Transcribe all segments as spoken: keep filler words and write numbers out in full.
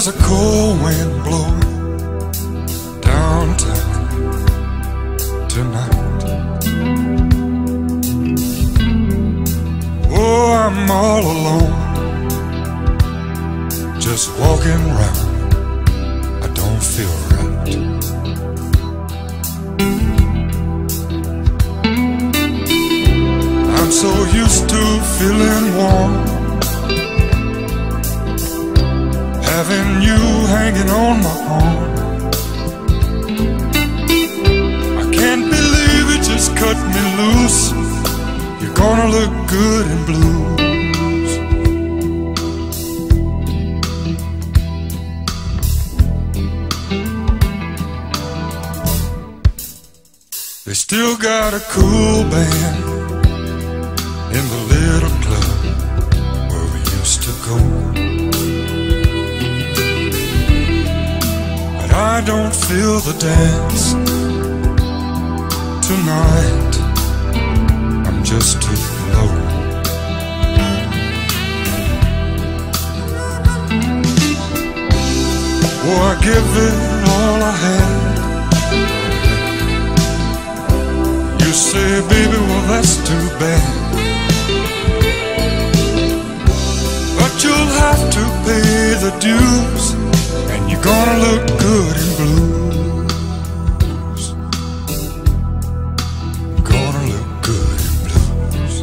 There's a cold wind blowing downtown tonight. Oh, I'm all alone, just walking around. I don't feel right. I'm so used to feeling warm, having you hanging on my arm. I can't believe it just cut me loose. You're gonna look good in blues. They still got a cool band in the little club where we used to go. I don't feel the dance tonight. I'm just too low. Oh, I give it all I had. You say, baby, well, that's too bad. But you'll have to pay the dues, and you're gonna look good in blues. You're gonna look good in blues.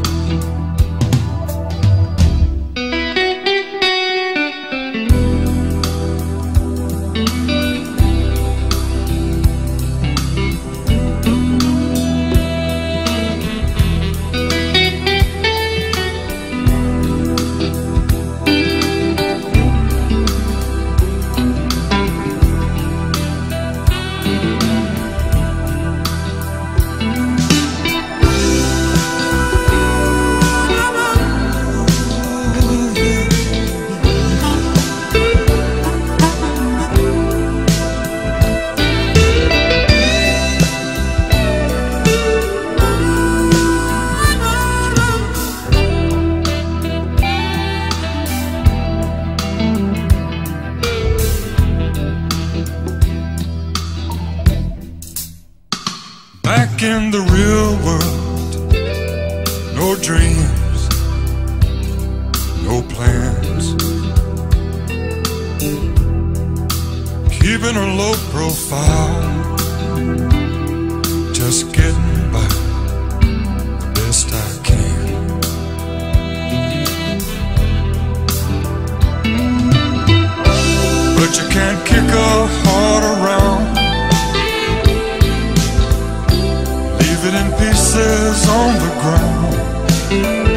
Back in the real world, no dreams, no plans, keeping a low profile, just getting by the best I can. But you can't kick a heart around, leave it in pieces on the ground.